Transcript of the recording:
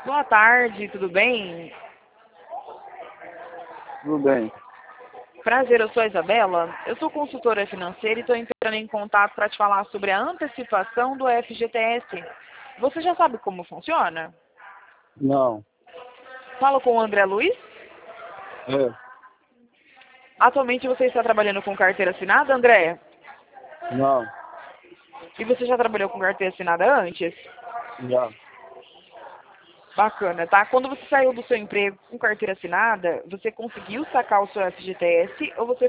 Boa tarde, tudo bem? Tudo bem. Prazer, eu sou a Isabela. Eu sou consultora financeira e estou entrando em contato para te falar sobre a antecipação do FGTS. Você já sabe como funciona? Não. Falo com o André Luiz. É. Atualmente você está trabalhando com carteira assinada, André? Não. E você já trabalhou com carteira assinada antes? Já. Bacana, tá? Quando você saiu do seu emprego com carteira assinada, você conseguiu sacar o seu FGTS ou você